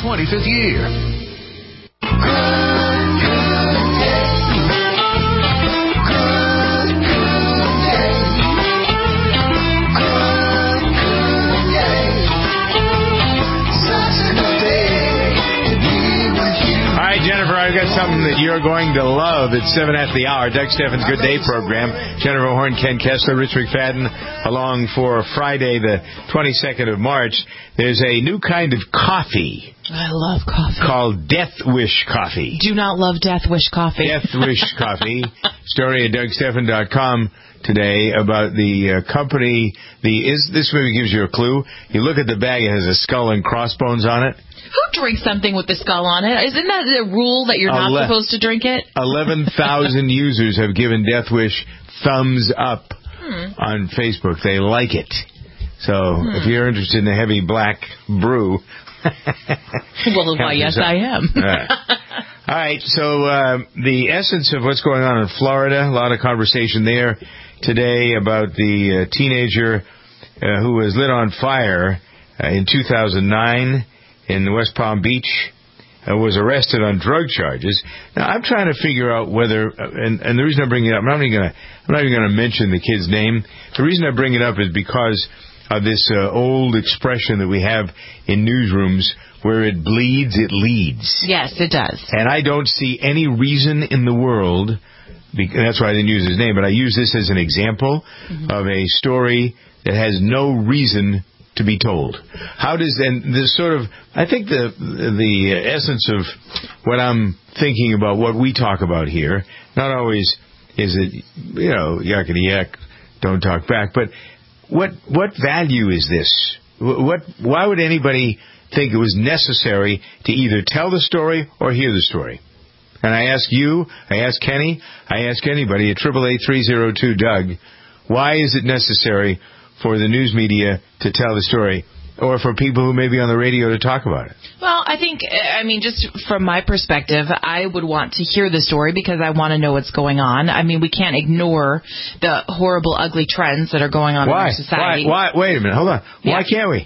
25th year. Jennifer, I've got something that you're going to love. It's 7 after the hour. Doug Steffens' Good Day program. Jennifer Horn, Ken Kessler, Rich McFadden, along for Friday, the 22nd of March. There's a new kind of coffee. I love coffee. Called Death Wish Coffee. Do not love Death Wish Coffee. Death Wish Coffee. Story at DougStephan.com today about the company. This maybe gives you a clue. You look at the bag, it has a skull and crossbones on it. Who drinks something with the skull on it? Isn't that a rule that you're not supposed to drink it? 11,000 users have given Death Wish thumbs up on Facebook. They like it. So if you're interested in a heavy black brew... well, why, yes, I am. All right, so the essence of what's going on in Florida, a lot of conversation there today about the teenager who was lit on fire in 2009 in West Palm Beach, was arrested on drug charges. Now, I'm trying to figure out whether, and the reason I bring it up, I'm not even going to mention the kid's name. The reason I bring it up is because of this old expression that we have in newsrooms, where it bleeds, it leads. Yes, it does. And I don't see any reason in the world, that's why I didn't use his name, but I use this as an example of a story that has no reason to be told. How does, and this sort of, I think the essence of what I'm thinking about, what we talk about here, not always is it, yakety yak, don't talk back, but what value is this? Why would anybody think it was necessary to either tell the story or hear the story? And I ask you, I ask Kenny, I ask anybody at 888-302-DOUG, why is it necessary for the news media to tell the story, or for people who may be on the radio to talk about it? Well, I mean, just from my perspective, I would want to hear the story because I want to know what's going on. I mean, we can't ignore the horrible, ugly trends that are going on in our society. Why? Wait a minute. Hold on. Why can't we?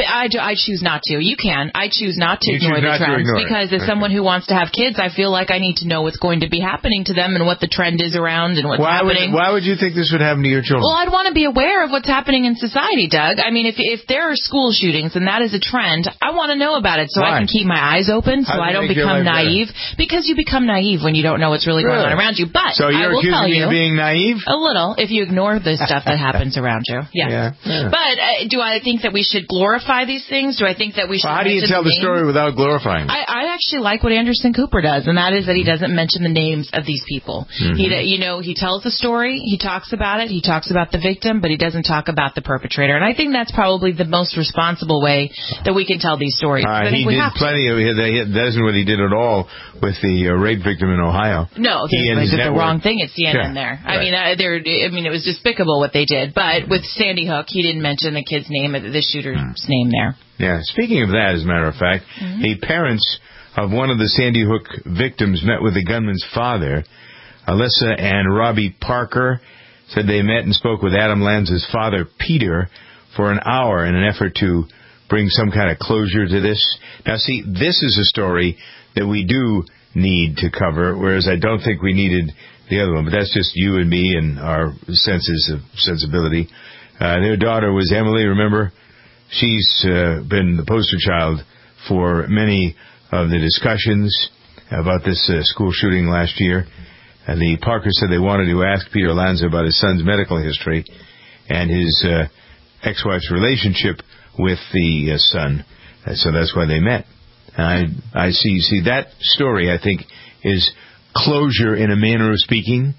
I choose not to. You can. I choose not to ignore the trends because as someone who wants to have kids, I feel like I need to know what's going to be happening to them and what the trend is around and what's happening. Why would you think this would happen to your children? Well, I'd want to be aware of what's happening in society, Doug. I mean, if there are school shootings and that is a trend, I want to know about it so I can keep my eyes open so I don't become naive. Because you become naive when you don't know what's really going on around you. But so you're accusing me of being naive? A little, if you ignore the stuff that happens around you. Yes. Yeah. But do I think that we should glorify these things? Do I think that we should? How do you tell the story without glorifying? I actually like what Anderson Cooper does, and that is that he doesn't mention the names of these people. He tells the story, he talks about it, he talks about the victim, but he doesn't talk about the perpetrator. And I think that's probably the most responsible way that we can tell these stories. He did plenty of. That isn't what he did at all with the rape victim in Ohio. No, they did the wrong thing at CNN there. I mean, it was despicable what they did. But with Sandy Hook, he didn't mention the kid's name, the shooter's name there. Yeah, speaking of that, as a matter of fact, the parents of one of the Sandy Hook victims met with the gunman's father. Alyssa and Robbie Parker said they met and spoke with Adam Lanza's father, Peter, for an hour in an effort to bring some kind of closure to this. Now, see, this is a story that we do need to cover, whereas I don't think we needed the other one, but that's just you and me and our senses of sensibility. Their daughter was Emily, remember? She's been the poster child for many of the discussions about this school shooting last year. And the Parkers said they wanted to ask Peter Lanza about his son's medical history and his ex-wife's relationship with the son. So that's why they met. And I see that story, I think, is closure in a manner of speaking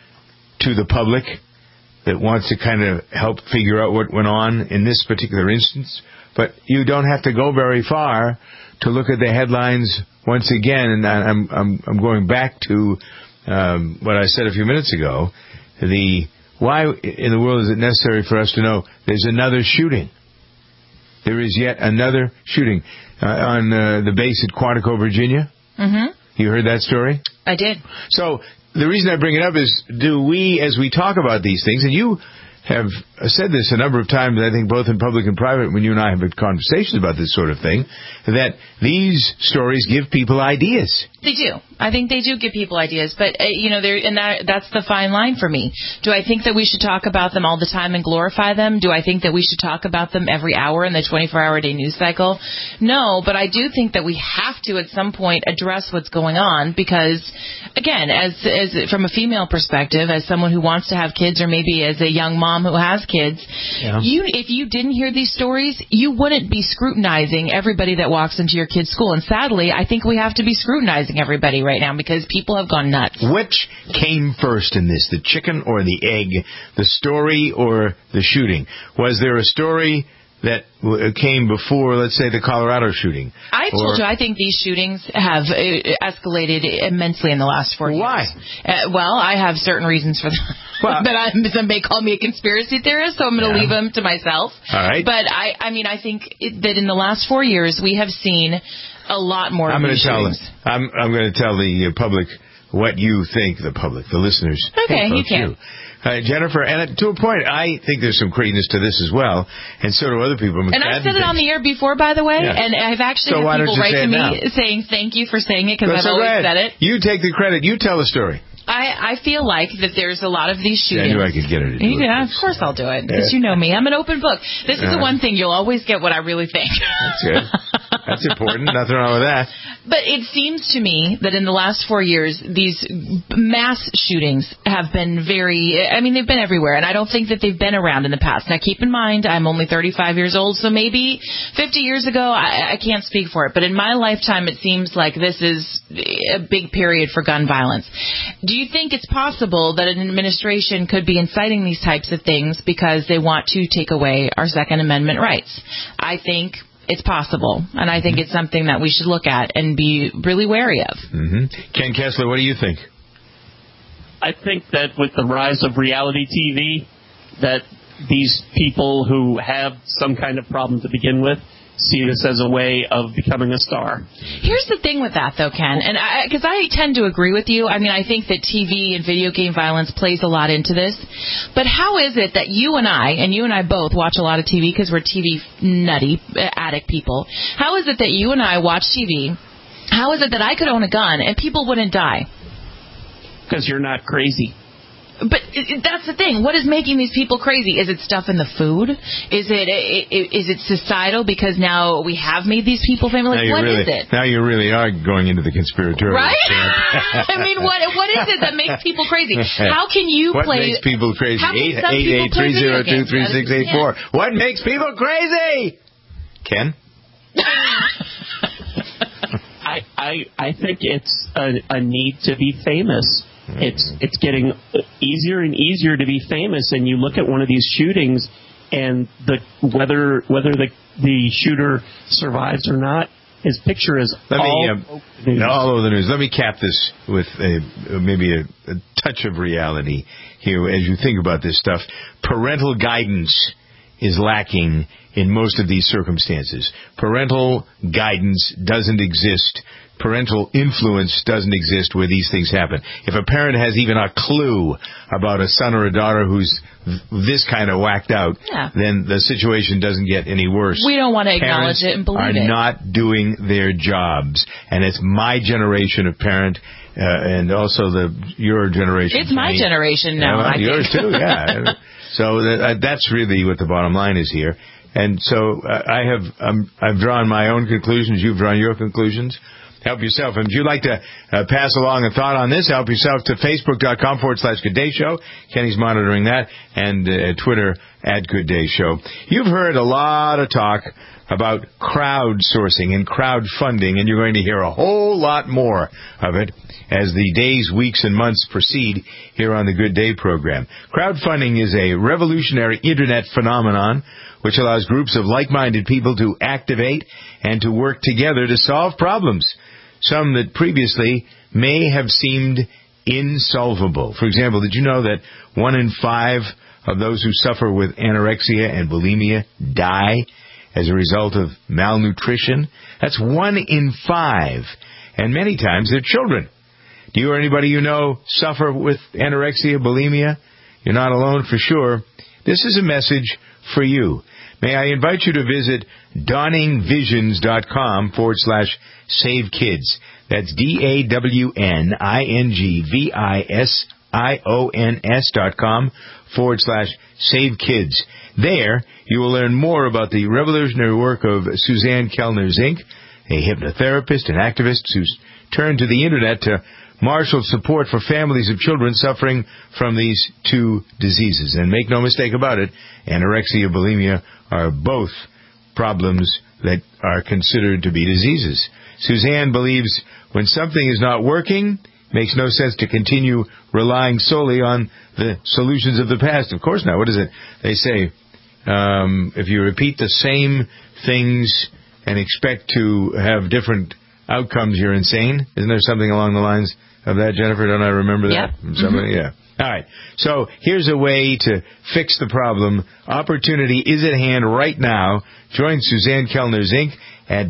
to the public that wants to kind of help figure out what went on in this particular instance. But you don't have to go very far to look at the headlines once again. And I'm going back to what I said a few minutes ago. Why in the world is it necessary for us to know there's another shooting? There is yet another shooting on the base at Quantico, Virginia. Mm-hmm. You heard that story? I did. So the reason I bring it up is, do we, as we talk about these things, and you have said this a number of times, I think both in public and private, when you and I have had conversations about this sort of thing, that these stories give people ideas. They do. I think they do give people ideas. But, that's the fine line for me. Do I think that we should talk about them all the time and glorify them? Do I think that we should talk about them every hour in the 24-hour-a-day news cycle? No, but I do think that we have to at some point address what's going on because, again, as from a female perspective, as someone who wants to have kids or maybe as a young mom who has kids, if you didn't hear these stories, you wouldn't be scrutinizing everybody that walks into your kid's school. And sadly, I think we have to be scrutinizing everybody right now because people have gone nuts. Which came first in this, the chicken or the egg, the story or the shooting? Was there a story that came before, let's say, the Colorado shooting? I told you, I think these shootings have escalated immensely in the last 4 years. Why? Well, I have certain reasons for that. Well, but some may call me a conspiracy theorist, so I'm going to leave them to myself. All right. But I think that in the last 4 years, we have seen a lot more of these shootings. I'm going to tell the public what you think, the public, the listeners. Okay, you can. Jennifer, and to a point, I think there's some credence to this as well, and so do other people. And I've said it on the air before, by the way, and I've actually had people write to me saying thank you for saying it because I've always said it. You take the credit. You tell the story. I feel like that there's a lot of these shootings. I knew I could get her to do it. Yeah, of course I'll do it, because you know me. I'm an open book. This is the one thing you'll always get what I really think. That's good. That's important. Nothing wrong with that. But it seems to me that in the last 4 years, these mass shootings have been they've been everywhere, and I don't think that they've been around in the past. Now, keep in mind, I'm only 35 years old, so maybe 50 years ago, I can't speak for it. But in my lifetime, it seems like this is a big period for gun violence. Do you think it's possible that an administration could be inciting these types of things because they want to take away our Second Amendment rights? I think it's possible, and I think it's something that we should look at and be really wary of. Mm-hmm. Ken Kessler, what do you think? I think that with the rise of reality TV, that these people who have some kind of problem to begin with see this as a way of becoming a star. Here's the thing with that, though, Ken, and because I tend to agree with you. I mean, I think that TV and video game violence plays a lot into this. But how is it that you and I both watch a lot of TV because we're TV nutty addict people? How is it that you and I watch TV? How is it that I could own a gun and people wouldn't die? Because you're not crazy. But that's the thing. What is making these people crazy? Is it stuff in the food? Is it societal because now we have made these people famous? Like, what is it? Now you really are going into the conspiratorial. Right? I mean, what is it that makes people crazy? How can you what makes people crazy? 888-302-3684. What makes people crazy? Ken? I think it's a need to be famous. It's getting easier and easier to be famous, and you look at one of these shootings, and whether the shooter survives or not, his picture is all over the news. Let me cap this with maybe a touch of reality here as you think about this stuff. Parental guidance is lacking in most of these circumstances. Parental guidance doesn't exist. Parental influence doesn't exist where these things happen. If a parent has even a clue about a son or a daughter who's this kind of whacked out, then the situation doesn't get any worse. We don't want to acknowledge it and believe it. Parents are not doing their jobs. And it's my generation of parent and also your generation. It's my generation now. Yours too, yeah. So that's really what the bottom line is here. And so I've drawn my own conclusions. You've drawn your conclusions. Help yourself. And if you'd like to pass along a thought on this, help yourself to Facebook.com/Good Day Show. Kenny's monitoring that. And Twitter @GoodDayShow. You've heard a lot of talk about crowdsourcing and crowdfunding, and you're going to hear a whole lot more of it as the days, weeks, and months proceed here on the Good Day program. Crowdfunding is a revolutionary Internet phenomenon which allows groups of like-minded people to activate and to work together to solve problems, some that previously may have seemed insolvable. For example, did you know that 1 in 5 of those who suffer with anorexia and bulimia die as a result of malnutrition? That's 1 in 5. And many times they're children. Do you or anybody you know suffer with anorexia, bulimia? You're not alone for sure. This is a message for you. May I invite you to visit dawningvisions.com/save kids. That's DAWNINGVISIONS.com/save kids. There, you will learn more about the revolutionary work of Suzanne Kellner Zink, a hypnotherapist and activist who's turned to the Internet to marshal support for families of children suffering from these two diseases. And make no mistake about it, anorexia and bulimia are both problems that are considered to be diseases. Suzanne believes when something is not working, it makes no sense to continue relying solely on the solutions of the past. Of course not. What is it? They say, if you repeat the same things and expect to have different outcomes, you're insane. Isn't there something along the lines of that, Jennifer? Don't I remember that? Yep. Somebody? Yeah. All right. So here's a way to fix the problem. Opportunity is at hand right now. Join Suzanne Kellner Zink at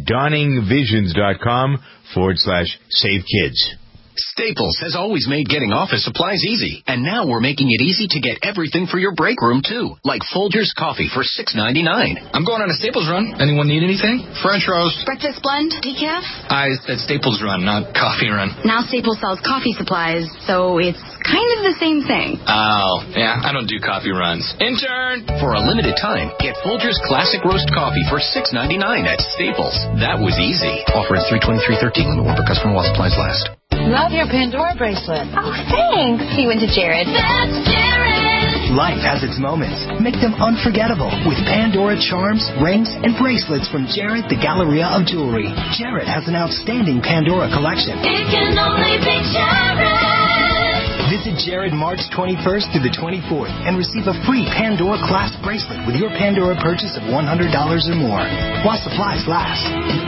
dawningvisions.com/save kids. Staples has always made getting office supplies easy, and now we're making it easy to get everything for your break room, too, like Folgers coffee for $6.99. I'm going on a Staples run. Anyone need anything? French roast. Breakfast blend? Decaf? I said Staples run, not coffee run. Now Staples sells coffee supplies, so it's kind of the same thing. Oh, yeah, I don't do coffee runs. Intern! For a limited time, get Folgers Classic Roast Coffee for $6.99 at Staples. That was easy. Offer is 3/23/13. Limit 1 per customer while supplies last. Love your Pandora bracelet. Oh, thanks. He went to Jared. That's Jared. Life has its moments. Make them unforgettable with Pandora charms, rings, and bracelets from Jared, the Galleria of Jewelry. Jared has an outstanding Pandora collection. It can only be Jared. Visit Jared March 21st through the 24th and receive a free Pandora clasp bracelet with your Pandora purchase of $100 or more, while supplies last.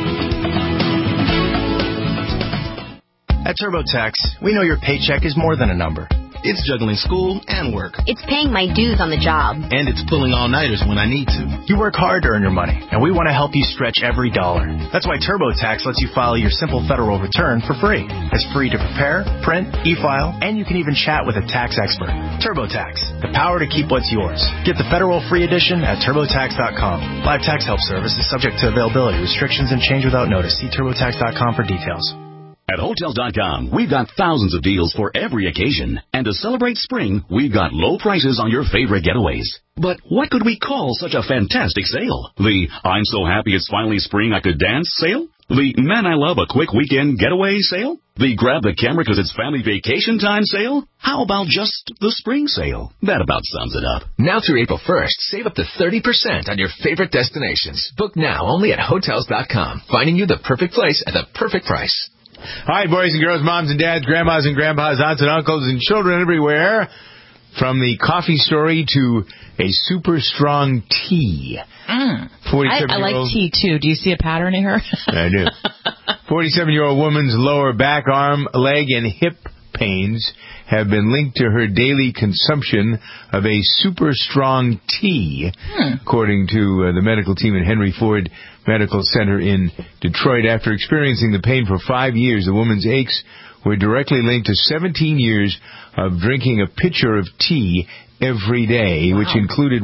At TurboTax, we know your paycheck is more than a number. It's juggling school and work. It's paying my dues on the job. And it's pulling all-nighters when I need to. You work hard to earn your money, and we want to help you stretch every dollar. That's why TurboTax lets you file your simple federal return for free. It's free to prepare, print, e-file, and you can even chat with a tax expert. TurboTax, the power to keep what's yours. Get the federal free edition at TurboTax.com. Live tax help service is subject to availability, restrictions, and change without notice. See TurboTax.com for details. At Hotels.com, we've got thousands of deals for every occasion. And to celebrate spring, we've got low prices on your favorite getaways. But what could we call such a fantastic sale? The I'm so happy it's finally spring I could dance sale? The man I love a quick weekend getaway sale? The grab the camera because it's family vacation time sale? How about just the spring sale? That about sums it up. Now through April 1st, save up to 30% on your favorite destinations. Book now only at Hotels.com, finding you the perfect place at the perfect price. Hi, boys and girls, moms and dads, grandmas and grandpas, aunts and uncles, and children everywhere. From the coffee story to a super strong tea. I like tea, too. Do you see a pattern in her? I do. 47-year-old woman's lower back, arm, leg, and hip pains have been linked to her daily consumption of a super strong tea, according to the medical team at Henry Ford Medical Center in Detroit. After experiencing the pain for 5 years, the woman's aches were directly linked to 17 years of drinking a pitcher of tea every day, which included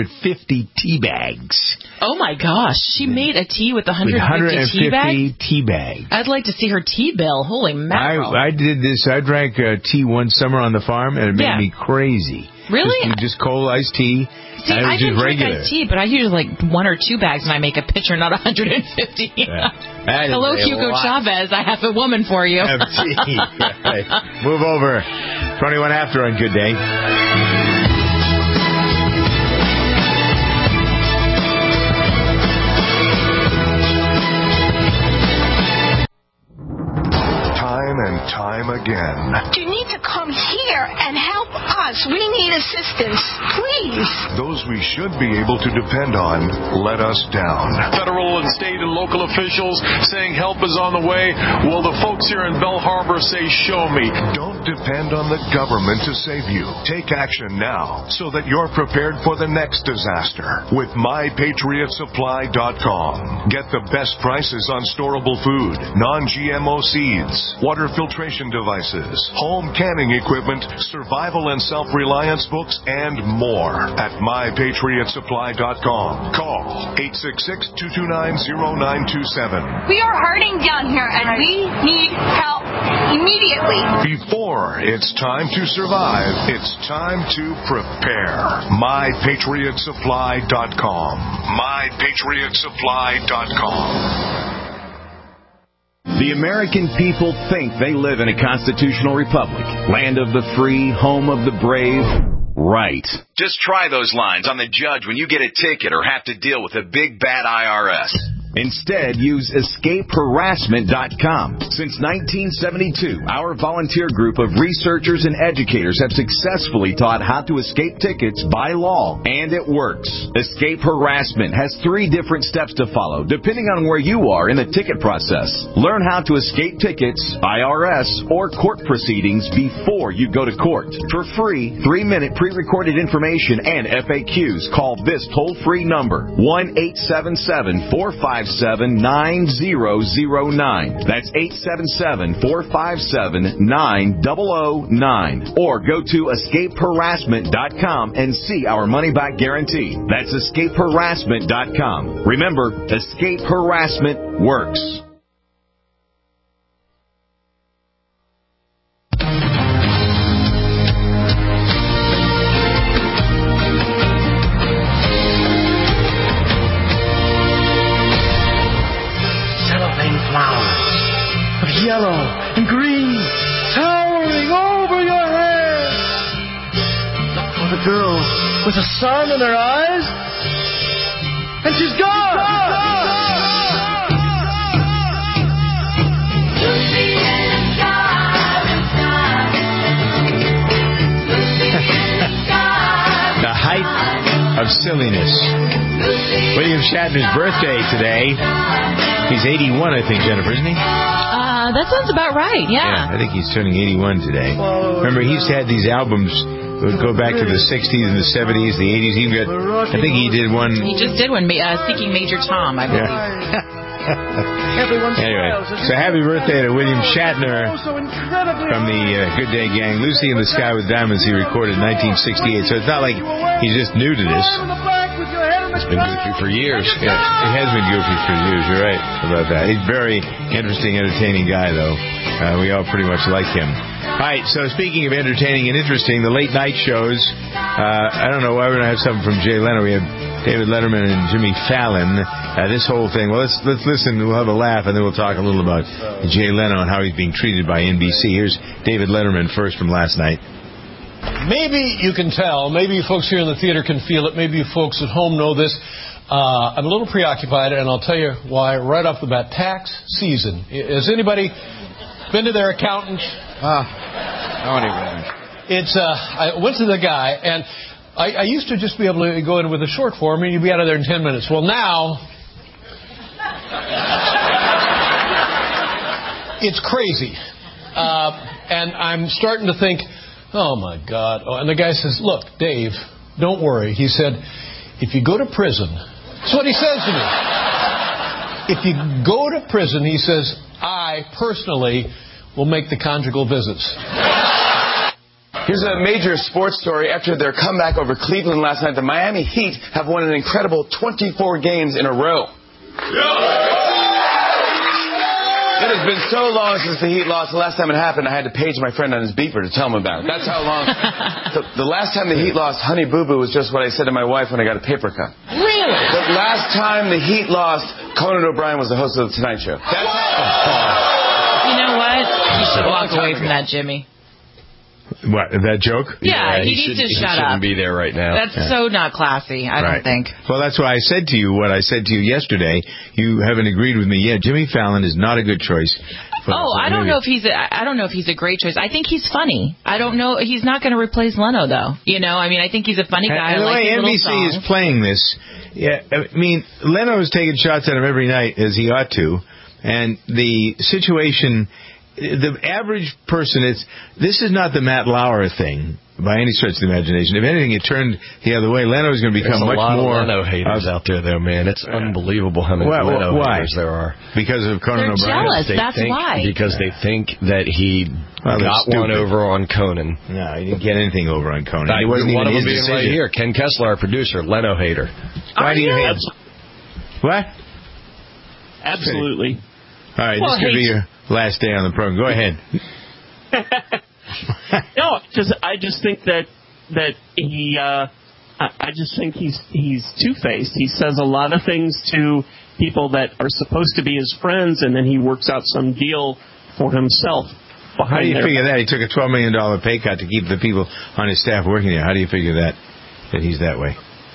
150 tea bags. Oh, my gosh. She made a tea with 150 tea bags? Tea bags. I'd like to see her tea bill. Holy mackerel. I did this. I drank tea one summer on the farm, and it made me crazy. Really? Just cold iced tea. See, I didn't drink iced tea, but I usually like 1 or 2 bags, and I make a pitcher, not 150. Hello, Hugo Chavez. I have a woman for you. Move over. 21 after on Good Day. Time again. You need to come here and help us. We need assistance, please. Those we should be able to depend on let us down. Federal and state and local officials saying help is on the way. Well, the folks here in Belle Harbor say, show me. Don't depend on the government to save you. Take action now so that you're prepared for the next disaster with MyPatriotSupply.com. Get the best prices on storable food, non-GMO seeds, water filtration devices, home canning equipment, survival and self self-reliance books, and more at mypatriotsupply.com. Call 866-229-0927. We are hurting down here, and we need help immediately. Before it's time to survive, it's time to prepare. mypatriotsupply.com. mypatriotsupply.com. The American people think they live in a constitutional republic, land of the free, home of the brave. Right. Just try those lines on the judge when you get a ticket or have to deal with a big bad IRS. Instead, use escapeharassment.com. Since 1972, our volunteer group of researchers and educators have successfully taught how to escape tickets by law, and it works. Escape Harassment has 3 different steps to follow, depending on where you are in the ticket process. Learn how to escape tickets, IRS, or court proceedings before you go to court. For free, 3-minute pre-recorded information and FAQs, call this toll-free number, 1-877-457-9009. That's 877-457-9009. Or go to escapeharassment.com and see our money-back guarantee. That's escapeharassment.com. Remember, Escape Harassment works. Yellow and green, towering over your head. Look for the girl with the sun in her eyes, and she's gone. The height of silliness. William Shatner's birthday today. He's 81, I think, Jennifer, isn't he? That sounds about right, yeah. I think he's turning 81 today. Remember, he used to have these albums that would go back to the 60s and the 70s, the 80s. I think he did one. He just did one, Seeking Major Tom, I believe. Anyway, so happy birthday to William Shatner from the Good Day Gang. Lucy in the Sky with Diamonds he recorded in 1968. So it's not like he's just new to this. It's been goofy for years. Yeah, it has been goofy for years. You're right about that. He's a very interesting, entertaining guy, though. We all pretty much like him. All right, so speaking of entertaining and interesting, the late night shows. I don't know why we're going to have something from Jay Leno. We have David Letterman and Jimmy Fallon. This whole thing. Well, let's listen. We'll have a laugh, and then we'll talk a little about Jay Leno and how he's being treated by NBC. Here's David Letterman first from last night. Maybe you can tell. Maybe you folks here in the theater can feel it. Maybe you folks at home know this. I'm a little preoccupied, and I'll tell you why right off the bat. Tax season. Has anybody been to their accountant? I went to the guy, and I used to just be able to go in with a short form, and you'd be out of there in 10 minutes. Well, now it's crazy. And I'm starting to think, oh, my God. Oh, and the guy says, look, Dave, don't worry. He said, if you go to prison, that's what he says to me. If you go to prison, he says, I personally will make the conjugal visits. Here's a major sports story. After their comeback over Cleveland last night, the Miami Heat have won an incredible 24 games in a row. It has been so long since the Heat lost. The last time it happened, I had to page my friend on his beeper to tell him about it. That's how long. The last time the Heat lost, Honey Boo Boo was just what I said to my wife when I got a paper cut. Really? The last time the Heat lost, Conan O'Brien was the host of The Tonight Show. You know what? You should walk away from that, Jimmy. What, that joke? Yeah, he needs to shut up. He shouldn't be there right now. That's so not classy, I don't think. Well, that's why I said to you what I said to you yesterday. You haven't agreed with me yet. Jimmy Fallon is not a good choice. I don't know if he's a great choice. I think he's funny. I don't know. He's not going to replace Leno, though. You know, I mean, I think he's a funny guy. And the way NBC is playing this, I mean, Leno is taking shots at him every night, as he ought to. And the situation the average person, this is not the Matt Lauer thing by any stretch of the imagination. If anything, it turned the other way. Leno is going to become much more. There's a lot of Leno haters out there, though, man. It's unbelievable how many Leno haters there are. Because of Conan They're O'Brien? jealous. That's why. Because they think that he got one over on Conan. No, he didn't get anything over on Conan. It wasn't one of even them his being right decision. here. Ken Kessler, our producer, Leno hater. Why do you hate? What? Absolutely. All right, this could be your last day on the program. Go ahead. No, I just think that he. I just think he's two-faced. He says a lot of things to people that are supposed to be his friends, and then he works out some deal for himself. How do you figure that? He took a $12 million pay cut to keep the people on his staff working there. How do you figure that he's that way?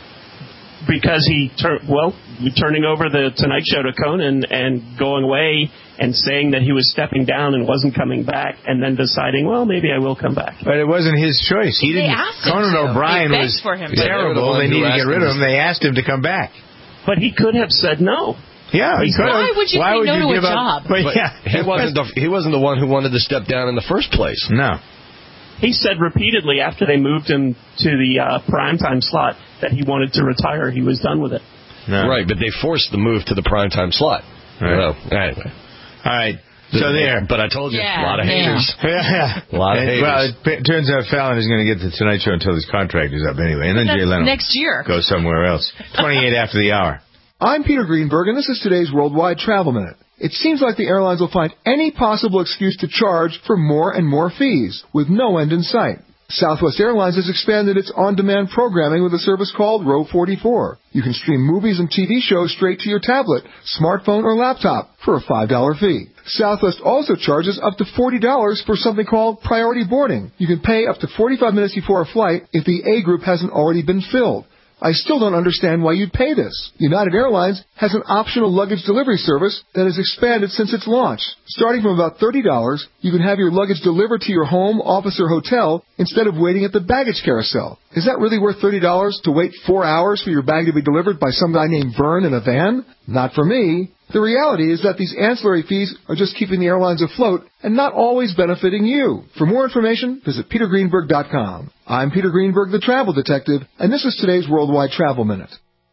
Because turning over the Tonight Show to Conan and going away and saying that he was stepping down and wasn't coming back, and then deciding, well, maybe I will come back. But it wasn't his choice. He didn't. Conan O'Brien was terrible. They needed to get rid of him. They asked him to come back. But he could have said no. Yeah, he could have. Why would you say no to a job? But he wasn't the one who wanted to step down in the first place. No. He said repeatedly after they moved him to the primetime slot that he wanted to retire. He was done with it. No. Right, but they forced the move to the primetime slot. Right. Well, anyway. All right. So there. But I told you, a lot of haters. Yeah. A lot of haters. Well, it turns out Fallon is going to get the Tonight Show until his contract is up anyway. And then Jay Leno next year goes somewhere else. 28 after the hour. I'm Peter Greenberg, and this is today's Worldwide Travel Minute. It seems like the airlines will find any possible excuse to charge for more and more fees, with no end in sight. Southwest Airlines has expanded its on-demand programming with a service called Row 44. You can stream movies and TV shows straight to your tablet, smartphone, or laptop for a $5 fee. Southwest also charges up to $40 for something called priority boarding. You can pay up to 45 minutes before a flight if the A group hasn't already been filled. I still don't understand why you'd pay this. United Airlines has an optional luggage delivery service that has expanded since its launch. Starting from about $30, you can have your luggage delivered to your home, office, or hotel instead of waiting at the baggage carousel. Is that really worth $30 to wait 4 hours for your bag to be delivered by some guy named Vern in a van? Not for me. The reality is that these ancillary fees are just keeping the airlines afloat and not always benefiting you. For more information, visit petergreenberg.com. I'm Peter Greenberg, the Travel Detective, and this is today's Worldwide Travel Minute.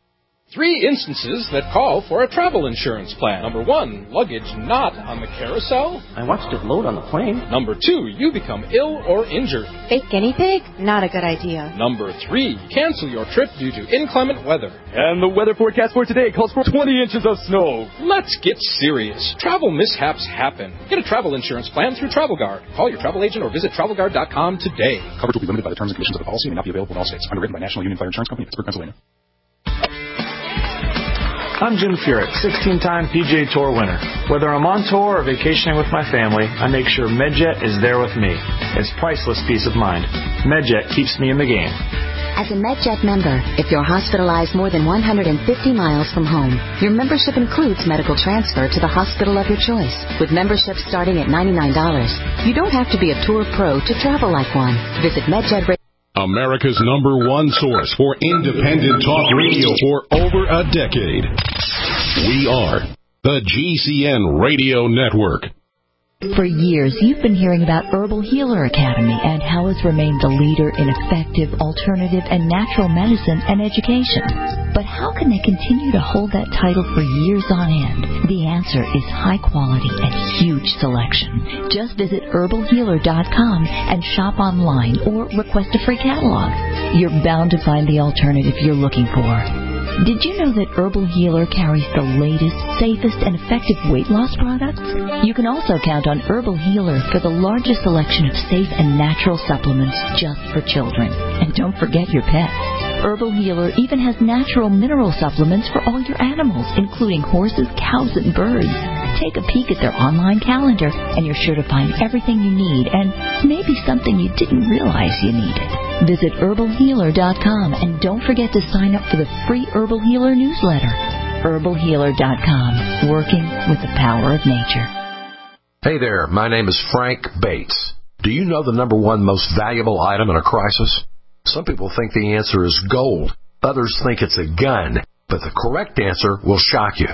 3 instances that call for a travel insurance plan. Number 1, luggage not on the carousel. I watched it load on the plane. Number 2, you become ill or injured. Fake guinea pig? Not a good idea. Number 3, cancel your trip due to inclement weather. And the weather forecast for today calls for 20 inches of snow. Let's get serious. Travel mishaps happen. Get a travel insurance plan through TravelGuard. Call your travel agent or visit TravelGuard.com today. Coverage will be limited by the terms and conditions of the policy and may not be available in all states. Underwritten by National Union Fire Insurance Company, Pittsburgh, Pennsylvania. I'm Jim Furyk, 16-time PGA Tour winner. Whether I'm on tour or vacationing with my family, I make sure MedJet is there with me. It's priceless peace of mind. MedJet keeps me in the game. As a MedJet member, if you're hospitalized more than 150 miles from home, your membership includes medical transfer to the hospital of your choice. With membership starting at $99, you don't have to be a tour pro to travel like one. Visit MedJet. America's #1 source for independent talk radio for over a decade. We are the GCN Radio Network. For years, you've been hearing about Herbal Healer Academy and how it's remained the leader in effective, alternative, and natural medicine and education. But how can they continue to hold that title for years on end? The answer is high quality and huge selection. Just visit herbalhealer.com and shop online or request a free catalog. You're bound to find the alternative you're looking for. Did you know that Herbal Healer carries the latest, safest, and effective weight loss products? You can also count on Herbal Healer for the largest selection of safe and natural supplements just for children. And don't forget your pets. Herbal Healer even has natural mineral supplements for all your animals, including horses, cows, and birds. Take a peek at their online calendar, and you're sure to find everything you need and maybe something you didn't realize you needed. Visit herbalhealer.com and don't forget to sign up for the free Herbal Healer newsletter. herbalhealer.com, working with the power of nature. Hey there, my name is Frank Bates. Do you know the #1 most valuable item in a crisis? Some people think the answer is gold. Others think it's a gun. But the correct answer will shock you.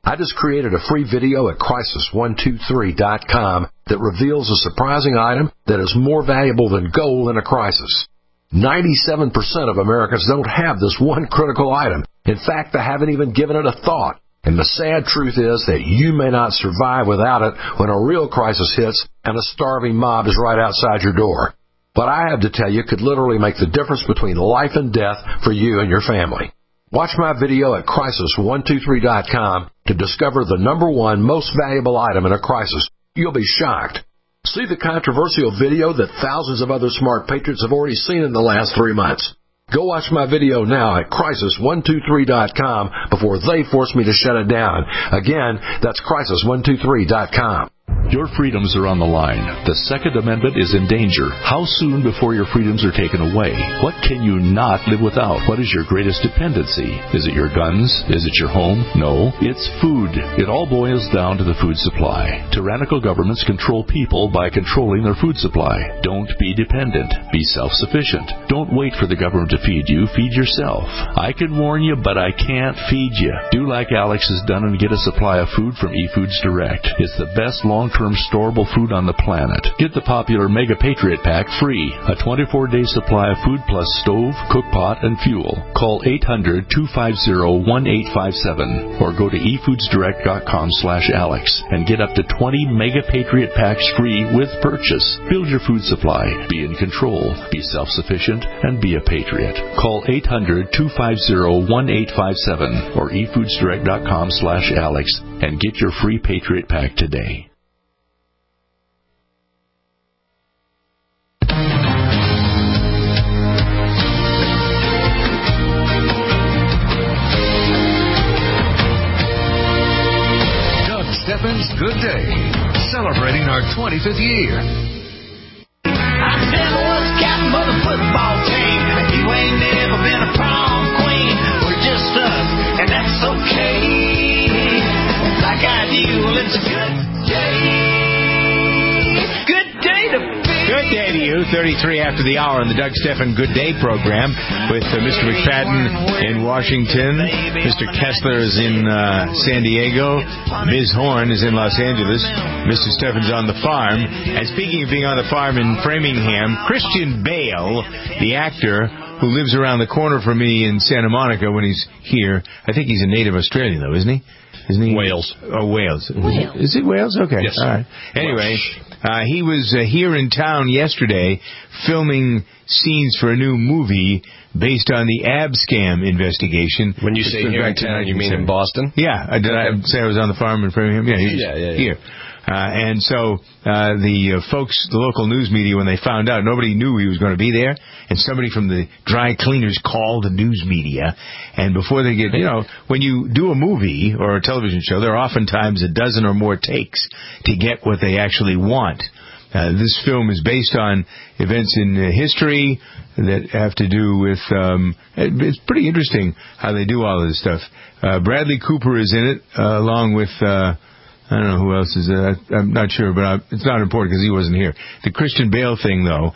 I just created a free video at crisis123.com that reveals a surprising item that is more valuable than gold in a crisis. 97% of Americans don't have this one critical item. In fact, they haven't even given it a thought. And the sad truth is that you may not survive without it when a real crisis hits and a starving mob is right outside your door. What I have to tell you could literally make the difference between life and death for you and your family. Watch my video at crisis123.com to discover the number one most valuable item in a crisis. You'll be shocked. See the controversial video that thousands of other smart patriots have already seen in the last 3 months. Go watch my video now at crisis123.com before they force me to shut it down. Again, that's crisis123.com. Your freedoms are on the line. The Second Amendment is in danger. How soon before your freedoms are taken away? What can you not live without? What is your greatest dependency? Is it your guns? Is it your home? No, it's food. It all boils down to the food supply. Tyrannical governments control people by controlling their food supply. Don't be dependent. Be self-sufficient. Don't wait for the government to feed you. Feed yourself. I can warn you, but I can't feed you. Do like Alex has done and get a supply of food from eFoods Direct. It's the best long-term storable food on the planet. Get the popular Mega Patriot Pack free. A 24-day supply of food plus stove, cookpot, and fuel. Call 800-250-1857 or go to efoodsdirect.com/Alex and get up to 20 Mega Patriot Packs free with purchase. Build your food supply. Be in control. Be self-sufficient and be a patriot. Call 800-250-1857 or efoodsdirect.com/Alex and get your free Patriot Pack today. Steffens Good Day, celebrating our 25th year. I never was captain of the football team. You ain't never been a prom queen. We're just us, and that's okay. Like I do, well, it's a good day. Good day to be. Good day to you. 33 after the hour on the Doug Stephan Good Day program with Mr. McFadden in Washington. Mr. Kessler is in San Diego. Ms. Horn is in Los Angeles. Mr. Stephan's on the farm. And speaking of being on the farm in Framingham, Christian Bale, the actor who lives around the corner from me in Santa Monica when he's here. I think he's a native Australian, though, isn't he? Isn't he? Wales. Oh, Wales. Is it Wales? Okay. Yes. All right. Anyway, he was here in town yesterday filming scenes for a new movie based on the Abscam investigation. When you say here in town, you mean in Boston? Yeah. Did I say I was on the farm in Framingham? Yeah, here. And so the folks, the local news media, when they found out, nobody knew he was going to be there. And somebody from the dry cleaners called the news media. And before they get, when you do a movie or a television show, there are oftentimes a dozen or more takes to get what they actually want. This film is based on events in history that have to do with, it's pretty interesting how they do all of this stuff. Bradley Cooper is in it, along with, I don't know who else is there. I'm not sure, but it's not important because he wasn't here. The Christian Bale thing, though,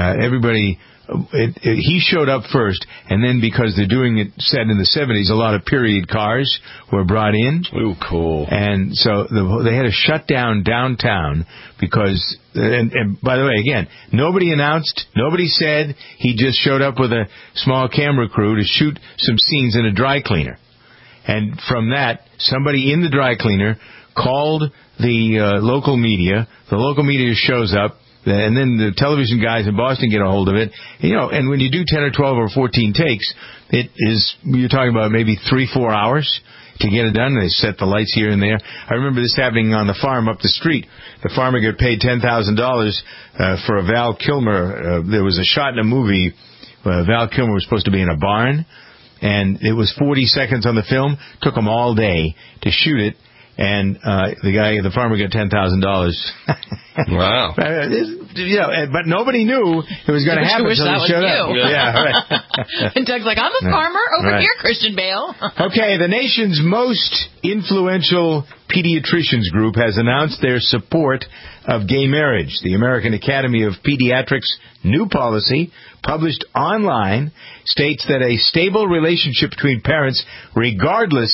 he showed up first, and then because they're doing it set in the 70s, a lot of period cars were brought in. Ooh, cool. And so they had to shut down downtown because, and by the way, again, nobody announced, nobody said. He just showed up with a small camera crew to shoot some scenes in a dry cleaner. And from that, somebody in the dry cleaner called the local media. The local media shows up. And then the television guys in Boston get a hold of it. And when you do 10 or 12 or 14 takes, you're talking about maybe 3-4 hours to get it done. They set the lights here and there. I remember this happening on the farm up the street. The farmer got paid $10,000 for a Val Kilmer. There was a shot in a movie. Val Kilmer was supposed to be in a barn, and it was 40 seconds on the film. Took them all day to shoot it. And the farmer got $10,000. Wow. But nobody knew it was going to happen until he showed up. Yeah, right. And Doug's like, I'm a farmer over here, Christian Bale. Okay, the nation's most influential pediatricians group has announced their support of gay marriage. The American Academy of Pediatrics' new policy, published online, states that a stable relationship between parents, regardless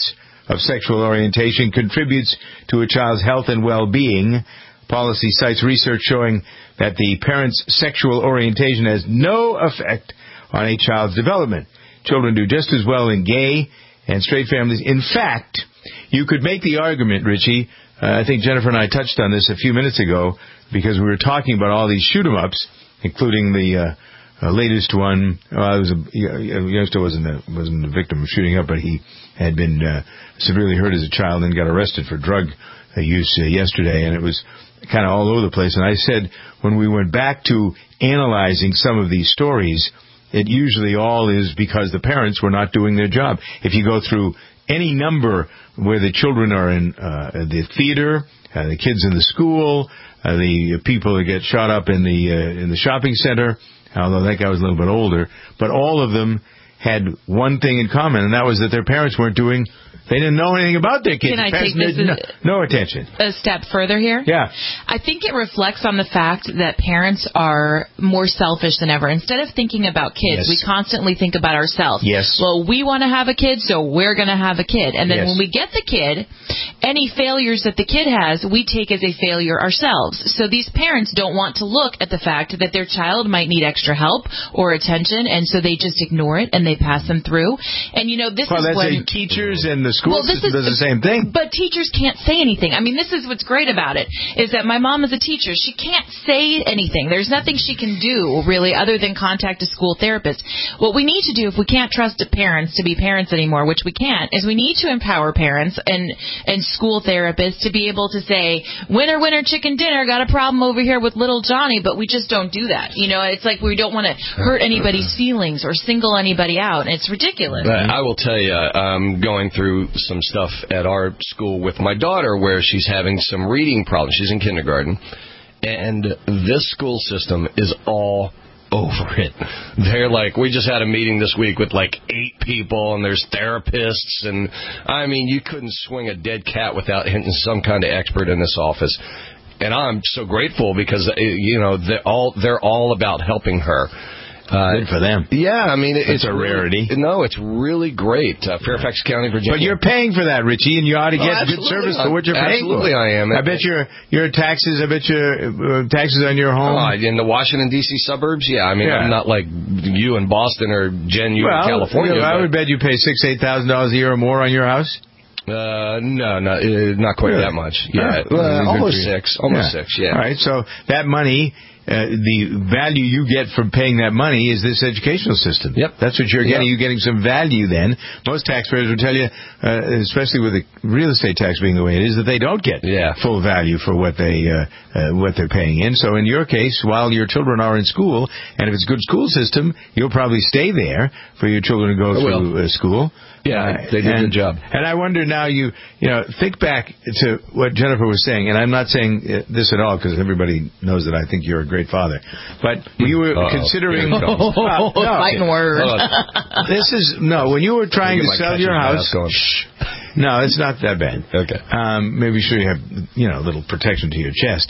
of sexual orientation contributes to a child's health and well-being. Policy cites research showing that the parent's sexual orientation has no effect on a child's development. Children do just as well in gay and straight families. In fact, you could make the argument, Richie, I think Jennifer and I touched on this a few minutes ago, because we were talking about all these shoot-'em-ups, including the latest one. It was a youngster wasn't a victim of shooting up, but he had been severely hurt as a child and got arrested for drug use yesterday, and it was kind of all over the place. And I said, when we went back to analyzing some of these stories, it usually all is because the parents were not doing their job. If you go through any number where the children are in the theater, the kids in the school, the people that get shot up in the shopping center, although that guy was a little bit older, but all of them had one thing in common, and that was that their parents weren't doing. They didn't know anything about their kids. Can I take this no attention. A step further here? Yeah. I think it reflects on the fact that parents are more selfish than ever. Instead of thinking about kids, we constantly think about ourselves. Yes. Well, we want to have a kid, so we're going to have a kid. And then when we get the kid, any failures that the kid has, we take as a failure ourselves. So these parents don't want to look at the fact that their child might need extra help or attention, and so they just ignore it and they pass them through. And, this is when teachers and the school system does the same thing. But teachers can't say anything. I mean, this is what's great about it, is that my mom is a teacher. She can't say anything. There's nothing she can do, really, other than contact a school therapist. What we need to do, if we can't trust parents to be parents anymore, which we can't, is we need to empower parents and school therapists to be able to say, winner, winner, chicken dinner, got a problem over here with little Johnny, but we just don't do that. It's like we don't want to hurt anybody's feelings or single anybody out. It's ridiculous. I will tell you, I'm going through some stuff at our school with my daughter where she's having some reading problems. She's in kindergarten, and this school system is all over it. They're like, we just had a meeting this week with 8 people, and there's therapists, and I mean, you couldn't swing a dead cat without hitting some kind of expert in this office. And I'm so grateful because they're all about helping her. Good for them. Yeah, I mean, it's a rarity. No, it's really great. Fairfax County, Virginia. But you're paying for that, Richie, and you ought to get good service for what you're paying for. Absolutely, I am. I bet your taxes. I bet your taxes on your home in the Washington D.C. suburbs. Yeah, I mean, I'm not like you in Boston or Jen, you in California. I would bet you pay $6,000-8,000 a year or more on your house. No, not quite that much. Yeah, almost six. Yeah. All right, so that money. The value you get from paying that money is this educational system. Yep. That's what you're getting. You're getting some value then. Most taxpayers will tell you, especially with the real estate tax being the way it is, that they don't get full value for what they're paying in. So in your case, while your children are in school, and if it's a good school system, you'll probably stay there for your children to go through school. Yeah, they did a good job. And I wonder now, you think back to what Jennifer was saying, and I'm not saying this at all because everybody knows that I think you're a great father. But you were considering... Fighting words. When you were trying to sell your house... No, it's not that bad. Okay. Maybe sure you have, a little protection to your chest.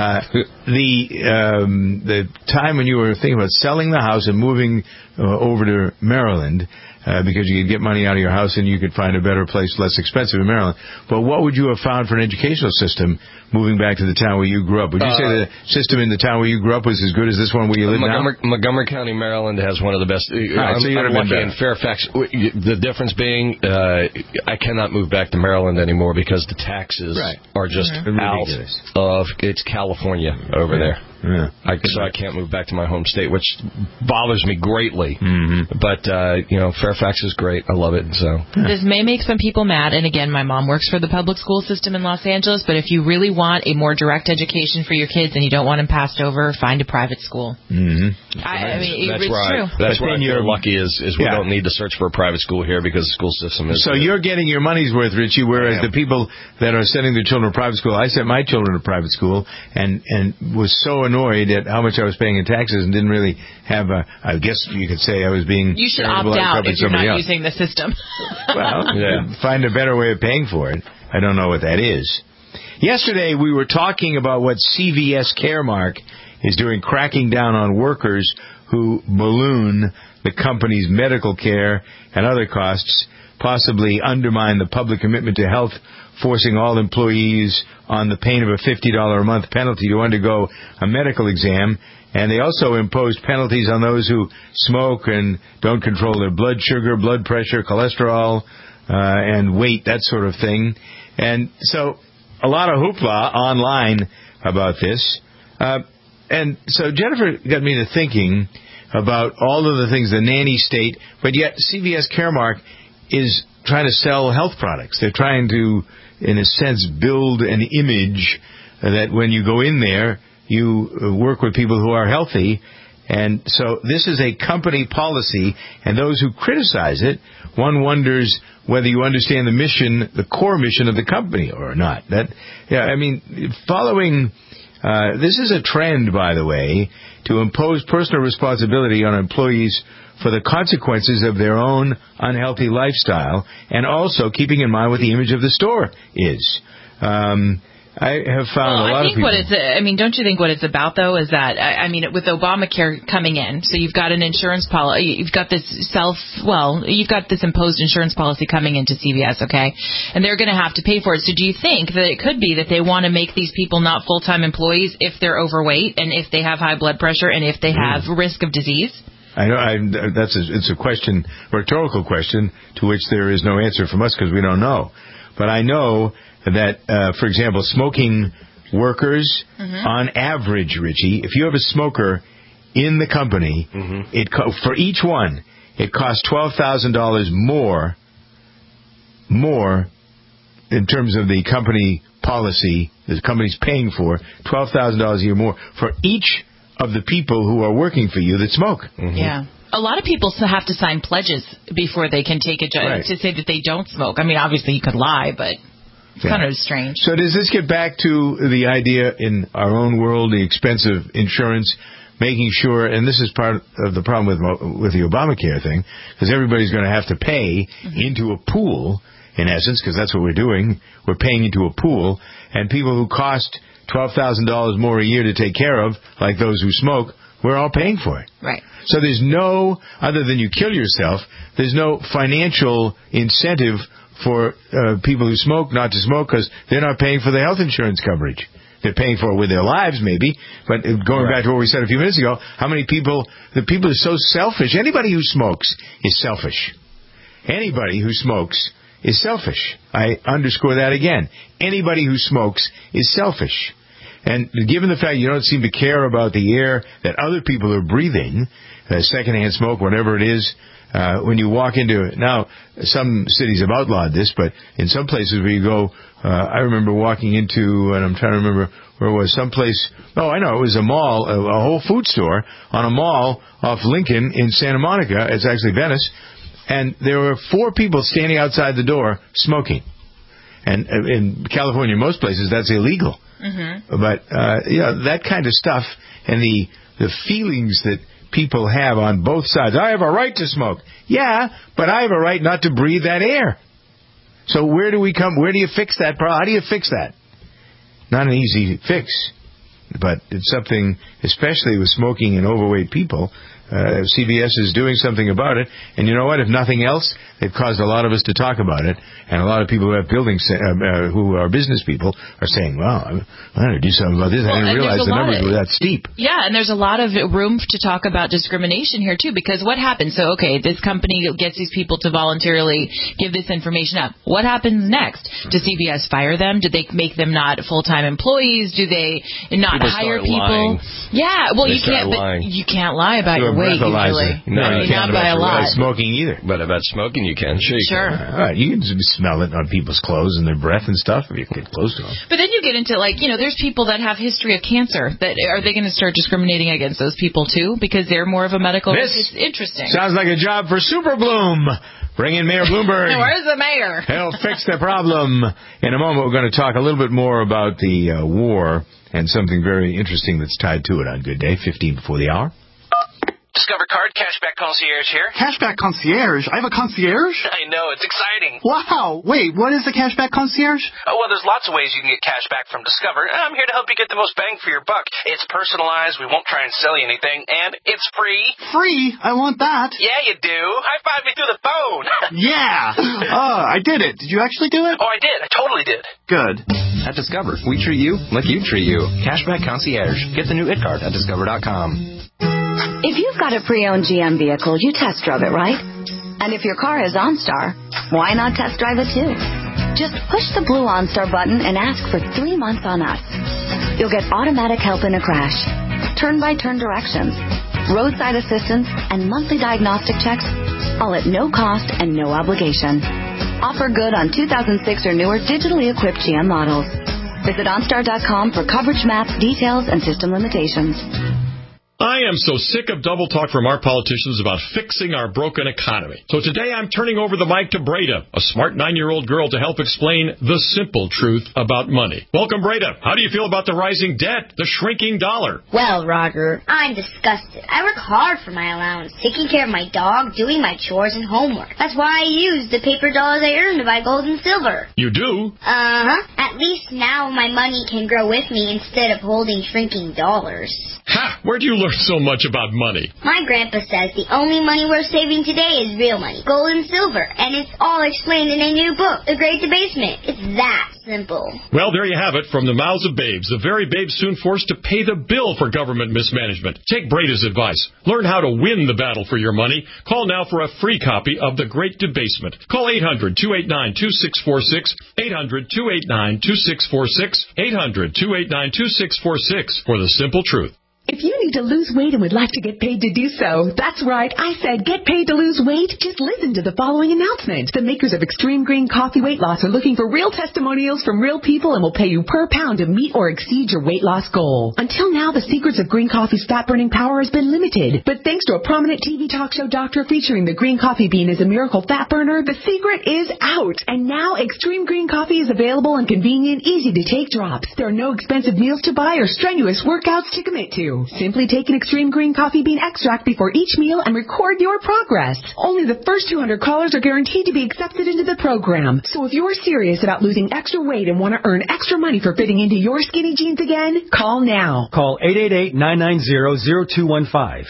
The time when you were thinking about selling the house and moving over to Maryland... because you could get money out of your house and you could find a better place, less expensive in Maryland. But what would you have found for an educational system moving back to the town where you grew up? Would you say the system in the town where you grew up was as good as this one where you live now? Montgomery County, Maryland has one of the best. I'm lucky in Fairfax. The difference being I cannot move back to Maryland anymore because the taxes are just out of... It's California over there. Yeah. So I can't move back to my home state, which bothers me greatly. Mm-hmm. But, Fairfax is great. I love it. So This may make some people mad. And again, my mom works for the public school system in Los Angeles. But if you really want a more direct education for your kids and you don't want them passed over, find a private school. Mm-hmm. That's it's right. True. That's where you're lucky is we don't need to search for a private school here because the school system is... So you're getting your money's worth, Richie, whereas the people that are sending their children to private school... I sent my children to private school and was so annoyed at how much I was paying in taxes and didn't really have I guess you could say I was being... You should opt out if you're not using the system. Find a better way of paying for it. I don't know what that is. Yesterday we were talking about what CVS Caremark is doing, cracking down on workers who balloon the company's medical care and other costs possibly undermine the public commitment to health, forcing all employees on the pain of a $50 a month penalty to undergo a medical exam. And they also imposed penalties on those who smoke and don't control their blood sugar, blood pressure, cholesterol, and weight, that sort of thing. And so a lot of hoopla online about this. And so Jennifer got me to thinking about all of the things, the nanny state, but yet CVS Caremark is trying to sell health products. They're trying to, in a sense, build an image that when you go in there, you work with people who are healthy. And so this is a company policy, and those who criticize it, one wonders whether you understand the mission, the core mission of the company or not. Following... this is a trend, by the way, to impose personal responsibility on employees for the consequences of their own unhealthy lifestyle, and also keeping in mind what the image of the store is. I have found a lot of people... don't you think what it's about, though, is that, with Obamacare coming in, so you've got an insurance policy, you've got this imposed insurance policy coming into CVS, okay? And they're going to have to pay for it. So do you think that it could be that they want to make these people not full-time employees if they're overweight and if they have high blood pressure and if they have risk of disease? It's a question, rhetorical question, to which there is no answer from us because we don't know. But I know that, for example, smoking workers, on average, Richie, if you have a smoker in the company, for each one, it costs $12,000 more in terms of the company policy, the company's paying for, $12,000 a year more for each of the people who are working for you that smoke. Yeah. A lot of people have to sign pledges before they can take a job to say that they don't smoke. Obviously you could lie, but it's kind of strange. So does this get back to the idea in our own world, the expensive insurance, making sure, and this is part of the problem with the Obamacare thing, because everybody's going to have to pay into a pool, in essence, because that's what we're doing. We're paying into a pool, and people who cost $12,000 more a year to take care of, like those who smoke, we're all paying for it. Right. So there's no, other than you kill yourself, there's no financial incentive for people who smoke not to smoke because they're not paying for the health insurance coverage. They're paying for it with their lives, maybe. But going back to what we said a few minutes ago, how many people, the people are so selfish. Anybody who smokes is selfish. Anybody who smokes is selfish. I underscore that again. Anybody who smokes is selfish. And given the fact you don't seem to care about the air that other people are breathing, secondhand smoke, whatever it is, when you walk into, now some cities have outlawed this, but in some places where you go, I remember walking into, and I'm trying to remember where it was, someplace, it was a mall, a Whole Food store on a mall off Lincoln in Santa Monica, it's actually Venice, and there were 4 people standing outside the door smoking. And in California, in most places, that's illegal. But, that kind of stuff and the feelings that people have on both sides. I have a right to smoke. Yeah, but I have a right not to breathe that air. So where do you fix that problem? How do you fix that? Not an easy fix, but it's something, especially with smoking and overweight people, CVS is doing something about it. And you know what? If nothing else, they've caused a lot of us to talk about it. And a lot of people who have buildings, who are business people, are saying, well, I'm going to do something about this. I didn't realize the numbers were that steep. Yeah, and there's a lot of room to talk about discrimination here, too, because what happens? So, okay, this company gets these people to voluntarily give this information up. What happens next? Does CVS fire them? Do they make them not full-time employees? Do they not hire people? Lying. Yeah, well, you can't lie about your weight, usually. No, you can't not by a lot. Smoking either. But about smoking, you can. Sure. You can smell it on people's clothes and their breath and stuff if you get close to them. But then you get into, there's people that have history of cancer. Are they going to start discriminating against those people, too? Because they're more of a medical... It's interesting. Sounds like a job for Super Bloom. Bring in Mayor Bloomberg. Where's the mayor? He'll fix the problem. In a moment, we're going to talk a little bit more about the war and something very interesting that's tied to it on Good Day, 15 before the hour. Discover Card Cashback Concierge here. Cashback Concierge? I have a concierge? I know, it's exciting. Wow. Wait, what is the Cashback Concierge? Oh, well, there's lots of ways you can get cash back from Discover. I'm here to help you get the most bang for your buck. It's personalized, we won't try and sell you anything, and it's free. Free? I want that. Yeah, you do. High five me through the phone. Yeah. I did it. Did you actually do it? Oh, I did. I totally did. Good. At Discover, we treat you like you treat you. Cashback Concierge. Get the new IT card at Discover.com. If you've got a pre-owned GM vehicle, you test drove it, right? And if your car is OnStar, why not test drive it too? Just push the blue OnStar button and ask for 3 months on us. You'll get automatic help in a crash, turn-by-turn directions, roadside assistance, and monthly diagnostic checks, all at no cost and no obligation. Offer good on 2006 or newer digitally equipped GM models. Visit OnStar.com for coverage maps, details, and system limitations. I am so sick of double talk from our politicians about fixing our broken economy. So today I'm turning over the mic to Breda, a smart 9-year-old girl, to help explain the simple truth about money. Welcome, Breda. How do you feel about the rising debt, the shrinking dollar? Well, Roger, I'm disgusted. I work hard for my allowance, taking care of my dog, doing my chores and homework. That's why I use the paper dollars I earn to buy gold and silver. You do? Uh-huh. At least now my money can grow with me instead of holding shrinking dollars. Ha! Where'd you learn so much about money? My grandpa says the only money we're saving today is real money, gold and silver, and it's all explained in a new book, The Great Debasement. It's that simple. Well, there you have it, from the mouths of babes. The very babes soon forced to pay the bill for government mismanagement. Take Breda's advice. Learn how to win the battle for your money. Call now for a free copy of The Great Debasement. Call 800-289-2646, 800-289-2646, 800-289-2646 for the simple truth. If you need to lose weight and would like to get paid to do so, that's right, I said get paid to lose weight. Just listen to the following announcement. The makers of Extreme Green Coffee Weight Loss are looking for real testimonials from real people and will pay you per pound to meet or exceed your weight loss goal. Until now, the secrets of green coffee's fat-burning power has been limited. But thanks to a prominent TV talk show doctor featuring the green coffee bean as a miracle fat burner, the secret is out. And now Extreme Green Coffee is available in convenient, easy-to-take drops. There are no expensive meals to buy or strenuous workouts to commit to. Simply take an Extreme Green Coffee Bean extract before each meal and record your progress. Only the first 200 callers are guaranteed to be accepted into the program. So if you're serious about losing extra weight and want to earn extra money for fitting into your skinny jeans again, call now. Call 888-990-0215.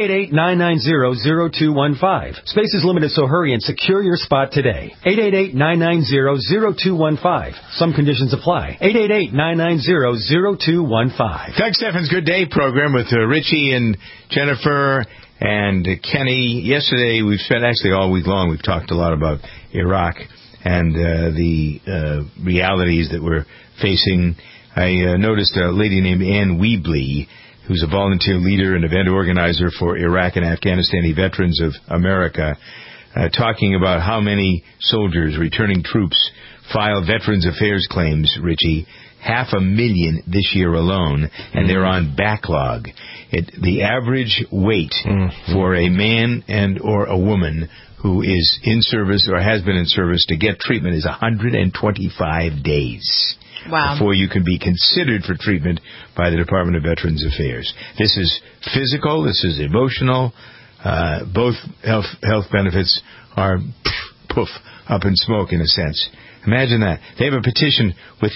888-990-0215. Space is limited, so hurry and secure your spot today. 888-990-0215. Some conditions apply. 888-990-0215. Doug Steffens' Good Day program with Richie and Jennifer and Kenny. Yesterday, we've spent actually all week long, we've talked a lot about Iraq and the realities that we're facing. I noticed a lady named Ann Weebly, who's a volunteer leader and event organizer for Iraq and Afghanistani Veterans of America, talking about how many soldiers, returning troops, file Veterans Affairs claims, Richie. 500,000 this year alone, and they're on backlog. The average wait for a man and or a woman who is in service or has been in service to get treatment is 125 days. Wow. Before you can be considered for treatment by the Department of Veterans Affairs. This is physical, this is emotional. Both health benefits are up in smoke in a sense. Imagine that. They have a petition with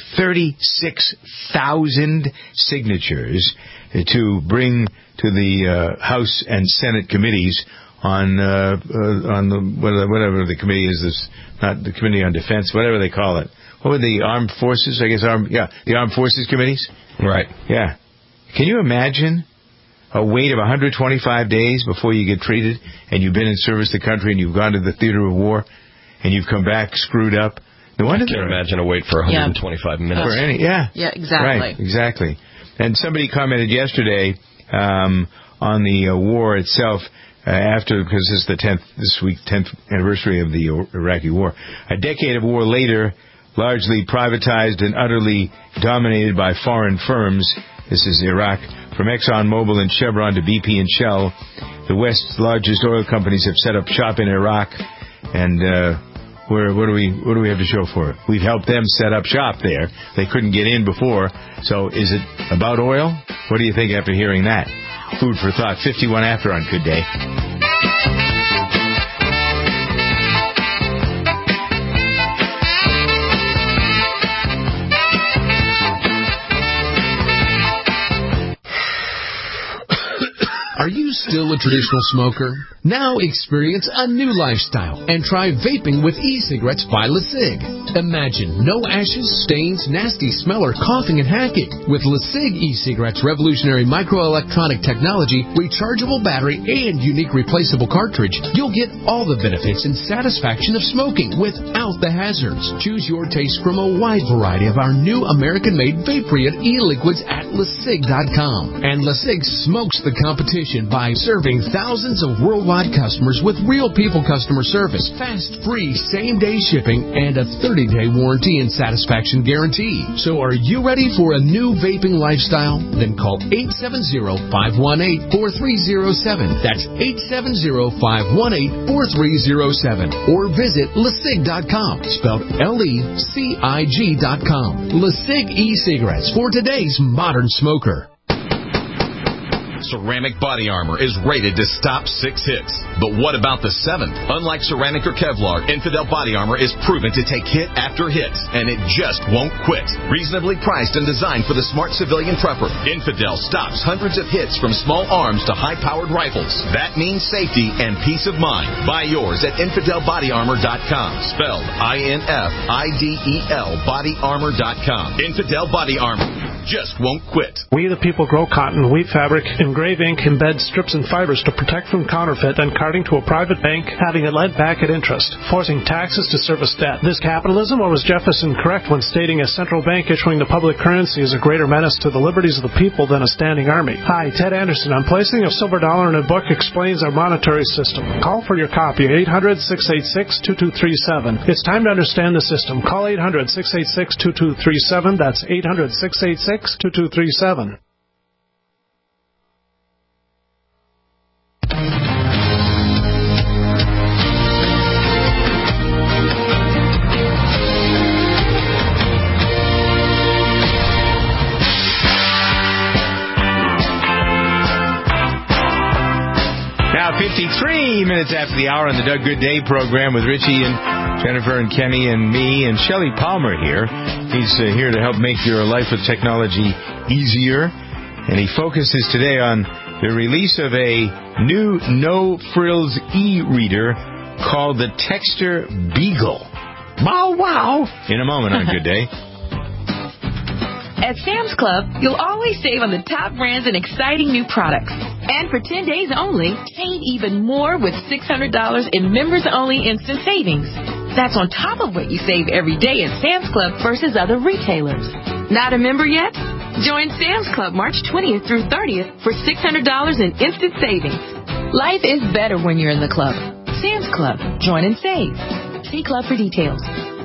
36,000 signatures to bring to the House and Senate committees on the whatever the committee is. This not the Committee on Defense, whatever they call it. What were the Armed Forces? I guess the Armed Forces committees. Right. Yeah. Can you imagine a wait of 125 days before you get treated, and you've been in service to the country, and you've gone to the theater of war, and you've come back screwed up? No wonder I can't imagine a wait for 125 minutes. Yeah, exactly. Right, exactly. And somebody commented yesterday on the war itself because this is this week's 10th anniversary of the Iraqi war. A decade of war later, largely privatized and utterly dominated by foreign firms. This is Iraq. From ExxonMobil and Chevron to BP and Shell, the West's largest oil companies have set up shop in Iraq, and what do we have to show for it? We've helped them set up shop there. They couldn't get in before. So is it about oil? What do you think after hearing that? food for thought. 51 after on Good Day. Are you still a traditional smoker? Now experience a new lifestyle and try vaping with e-cigarettes by LeSig. Imagine no ashes, stains, nasty smell, or coughing and hacking. With LeSig e-cigarettes' revolutionary microelectronic technology, rechargeable battery, and unique replaceable cartridge, you'll get all the benefits and satisfaction of smoking without the hazards. Choose your taste from a wide variety of our new American-made vape-free e-liquids at LeSig.com. And LeSig smokes the competition by serving thousands of worldwide customers with real people customer service, fast, free, same-day shipping, and a 30-day warranty and satisfaction guarantee. So are you ready for a new vaping lifestyle? Then call 870-518-4307. That's 870-518-4307. Or visit LeSig.com, spelled LECIG.com. LeSig e-cigarettes for today's modern smoker. Ceramic Body Armor is rated to stop 6 hits. But what about the 7th? Unlike ceramic or Kevlar, Infidel Body Armor is proven to take hit after hit, and it just won't quit. Reasonably priced and designed for the smart civilian prepper, Infidel stops hundreds of hits from small arms to high-powered rifles. That means safety and peace of mind. Buy yours at InfidelBodyArmor.com, spelled INFIDEL BodyArmor.com. Infidel Body Armor just won't quit. We the people grow cotton, weave fabric, engrave ink, embed strips and fibers to protect from counterfeit, then carting to a private bank, having it lent back at interest, forcing taxes to service debt. This capitalism, or was Jefferson correct when stating a central bank issuing the public currency is a greater menace to the liberties of the people than a standing army? Hi, Ted Anderson. I'm placing a silver dollar in a book explains our monetary system. Call for your copy, 800-686-2237. It's time to understand the system. Call 800-686-2237. That's 800-686-2237. Now 53 minutes after the hour on the Doug Good Day program with Richie and Jennifer and Kenny and me and Shelley Palmer here. He's here to help make your life with technology easier. And he focuses today on the release of a new no-frills e-reader called the Texter Beagle. Wow, wow. In a moment on Good Day. At Sam's Club, you'll always save on the top brands and exciting new products. And for 10 days only, save even more with $600 in members-only instant savings. That's on top of what you save every day at Sam's Club versus other retailers. Not a member yet? Join Sam's Club March 20th through 30th for $600 in instant savings. Life is better when you're in the club. Sam's Club. Join and save. See Club for details.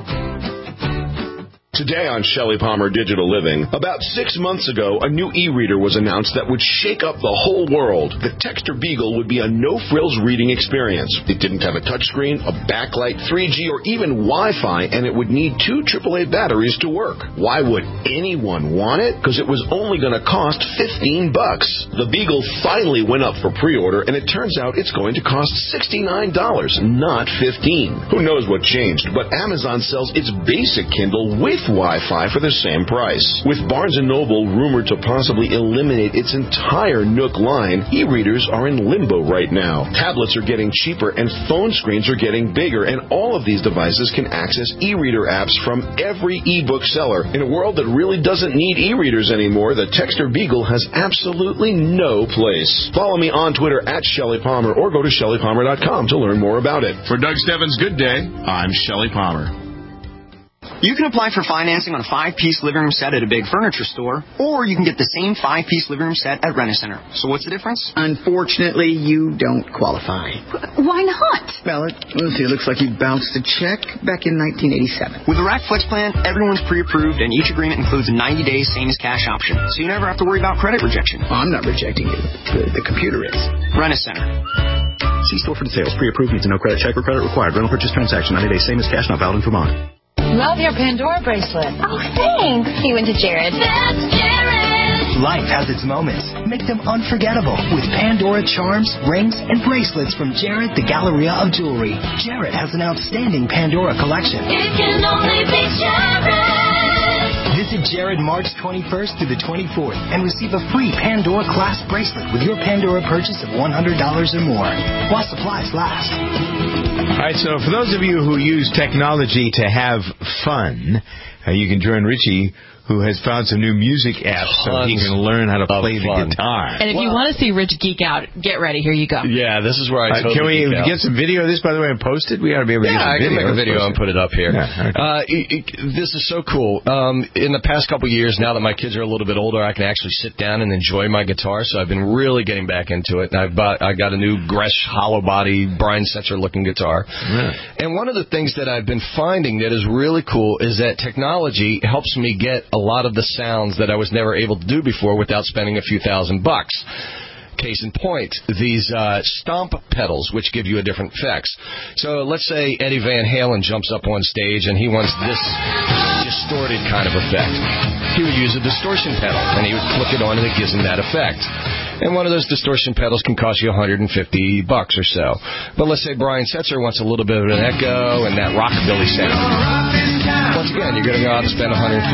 Today on Shelley Palmer Digital Living, about 6 months ago, a new e-reader was announced that would shake up the whole world. The Texter Beagle would be a no-frills reading experience. It didn't have a touchscreen, a backlight, 3G, or even Wi-Fi, and it would need 2 AAA batteries to work. Why would anyone want it? Because it was only going to cost $15. The Beagle finally went up for pre-order, and it turns out it's going to cost $69, not $15. Who knows what changed, but Amazon sells its basic Kindle with Wi-Fi for the same price. With Barnes & Noble rumored to possibly eliminate its entire Nook line, e-readers are in limbo right now. Tablets are getting cheaper and phone screens are getting bigger, and all of these devices can access e-reader apps from every e-book seller. In a world that really doesn't need e-readers anymore, the Texter Beagle has absolutely no place. Follow me on Twitter at Shelley Palmer or go to ShelleyPalmer.com to learn more about it. For Doug Stebbins' Good Day, I'm Shelley Palmer. You can apply for financing on a 5-piece living room set at a big furniture store, or you can get the same 5-piece living room set at Rent-A-Center. So what's the difference? Unfortunately, you don't qualify. Why not? Well, let's see, it looks like you bounced a check back in 1987. With the Rack Flex plan, everyone's pre-approved, and each agreement includes a 90-day same-as-cash option, so you never have to worry about credit rejection. I'm not rejecting you. The computer is. Rent-A-Center. See store for details. Pre-approved needs no credit check or credit required. Rental purchase transaction, 90-day same-as-cash, not valid in Vermont. Love your Pandora bracelet. Oh, thanks. He went to Jared. That's Jared. Life has its moments. Make them unforgettable with Pandora charms, rings, and bracelets from Jared, the Galleria of Jewelry. Jared has an outstanding Pandora collection. It can only be Jared. Visit Jared March 21st through the 24th and receive a free Pandora clasp bracelet with your Pandora purchase of $100 or more, while supplies last. All right, so for those of you who use technology to have fun, you can join Richie, who has found some new music apps so he can learn how to play the guitar. And if you want to see Rich geek out, get ready. Here you go. Yeah, this is where I totally can we geek out. get some video of this, by the way, and post it? We ought to be able to get some video. I can make a video and put it up here. Yeah, okay. This is so cool. In the past couple of years, now that my kids are a little bit older, I can actually sit down and enjoy my guitar, so I've been really getting back into it. And I got a new Gresh hollow body Brian Setzer looking guitar. Yeah. And one of the things that I've been finding that is really cool is that technology helps me get a lot of the sounds that I was never able to do before without spending a few $1,000. Case in point, these stomp pedals, which give you a different effects. So let's say Eddie Van Halen jumps up on stage and he wants this distorted kind of effect. He would use a distortion pedal, and he would flick it on, and it gives him that effect. And one of those distortion pedals can cost you $150 or so. But let's say Brian Setzer wants a little bit of an echo and that rockabilly sound. Once again, you're going to go out and spend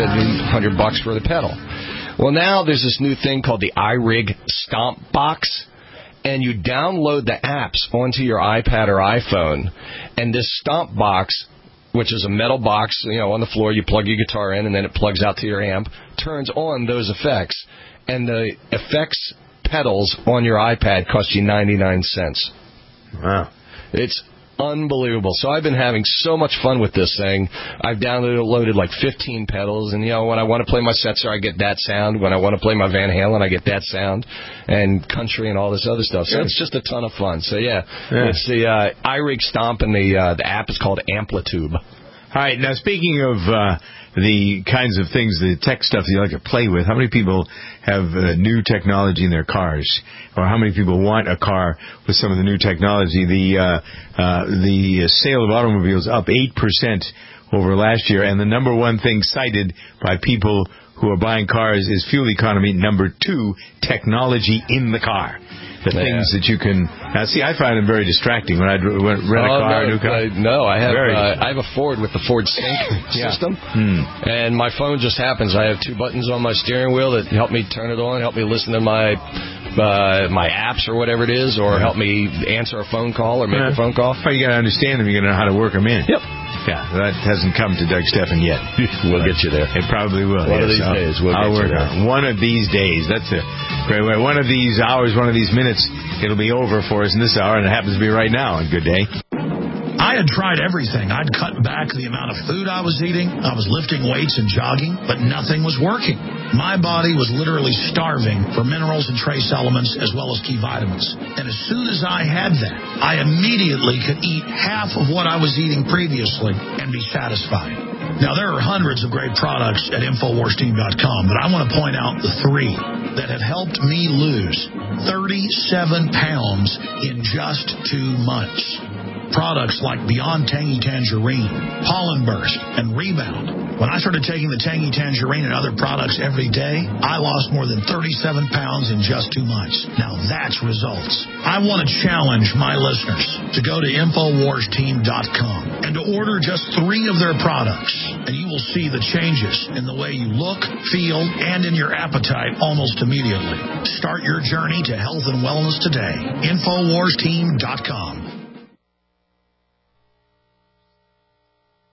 $100 for the pedal. Well, now there's this new thing called the iRig Stomp Box, and you download the apps onto your iPad or iPhone, and this Stomp Box, which is a metal box, on the floor, you plug your guitar in, and then it plugs out to your amp, turns on those effects, and the effects pedals on your iPad cost you 99 cents. Wow. It's unbelievable. So I've been having so much fun with this thing. I've downloaded like 15 pedals, and when I want to play my Setzer, I get that sound. When I want to play my Van Halen, I get that sound, and country and all this other stuff. So it's just a ton of fun. So it's the iRig Stomp, and the app is called Amplitube. All right, now speaking of the kinds of things, the tech stuff that you like to play with, how many people have new technology in their cars? Or how many people want a car with some of the new technology? The sale of automobiles up 8% over last year, and the number one thing cited by people who are buying cars is fuel economy. Number 2, technology in the car. The things that you can... Now, see, I find them very distracting when I rent a car, a new car. I have a Ford with the Ford Sync system, and my phone just happens. I have 2 buttons on my steering wheel that help me turn it on, help me listen to my apps or whatever it is, or help me answer a phone call or make a phone call. Well, you got to understand them. You got to know how to work them in. Yep. Yeah, that hasn't come to Doug Steffen yet. We'll get you there. It probably will. One of these days, I'll work on it. One of these days. That's a great way. One of these hours, one of these minutes, it'll be over for us in this hour, and it happens to be right now on Good Day. I had tried everything. I'd cut back the amount of food I was eating. I was lifting weights and jogging, but nothing was working. My body was literally starving for minerals and trace elements as well as key vitamins. And as soon as I had that, I immediately could eat half of what I was eating previously and be satisfied. Now, there are hundreds of great products at InfoWarsTeam.com, but I want to point out the 3 that have helped me lose 37 pounds in just 2 months. Products like Beyond Tangy Tangerine, Pollen Burst, and Rebound. When I started taking the Tangy Tangerine and other products every day, I lost more than 37 pounds in just 2 months. Now that's results. I want to challenge my listeners to go to InfoWarsTeam.com and to order just 3 of their products, and you will see the changes in the way you look, feel, and in your appetite almost immediately. Start your journey to health and wellness today. InfoWarsTeam.com.